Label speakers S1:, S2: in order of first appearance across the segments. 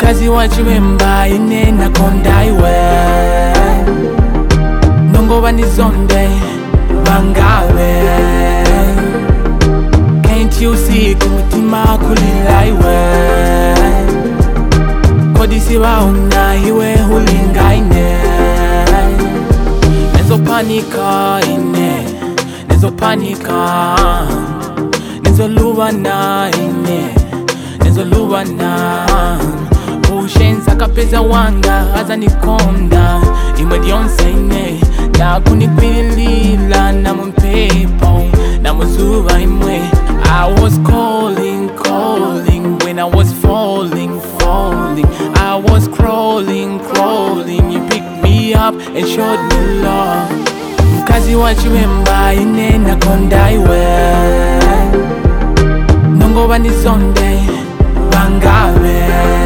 S1: Mkazi wa chibemba ine nakonda iwe Nongoba nizonde bangawe Can't you see kumutima kulila iwe Kodisi wauna iwe hulinga ine Nezo panika ine Nezo panika Nezo luwana ine Nezo luwana Ushenza kapeza wanga Aza nikonda Imwe dionse ine Na kunikwilila Na mpepo Na muzuba imwe I was calling, calling When I was falling, falling I was crawling, crawling You picked me up and showed me love Mkazi wa chibemba ine nakonda iwe Nongoba nizonde bangawe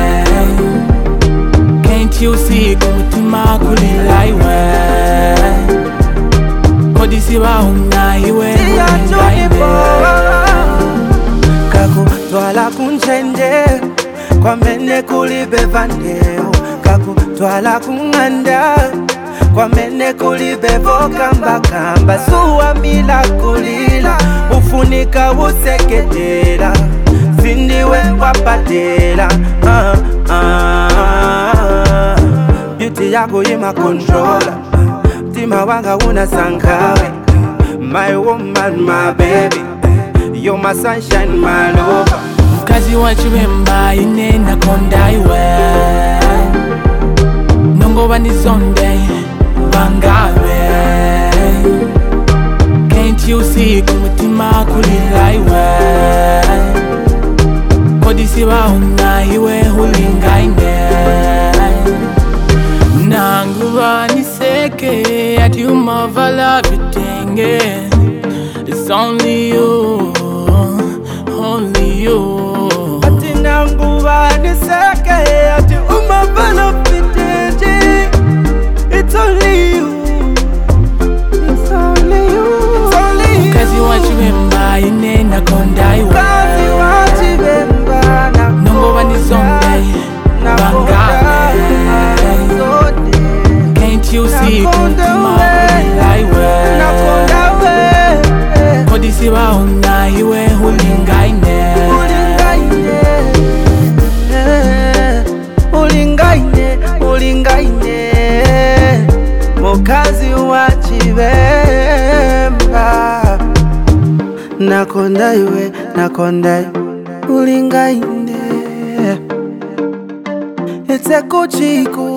S1: Can't you see kumutima kulila iwe Kodisi wauna iwe hulinga ine
S2: Kaku twala kunchende Kwa mene kulibevandeo Kaku twala kunganda Kwa mene kulibevo kamba kamba Suwa mila kulila Ufunika useketela Sindiwe wapatela Beauty yako yima controller Tima wanga unasangawe My woman, my baby You're my sunshine, my lover
S1: Mkazi wa chibemba ine nakonda iwe Nongoba nizonde bangawe Can't you see kumutima kulila iwe Kodisi wauna iwe hulinga ine Nanguba niseke ati umavala vitenge It's only you, only you
S2: Ati nanguba niseke ati umavala vitenge It's only you, it's only you, it's only you
S1: Mkazi wa chibemba ine nakonda iwe
S2: Mkazi wa chibemba
S1: Nongoba nizonde bangawe Can't you see kumutima kulila iwe Kodisi wauna iwe hulinga ine
S2: Ulinga ine Mukazi wa chibemba Nakonda iwe, ulinga ine It's a kuchiku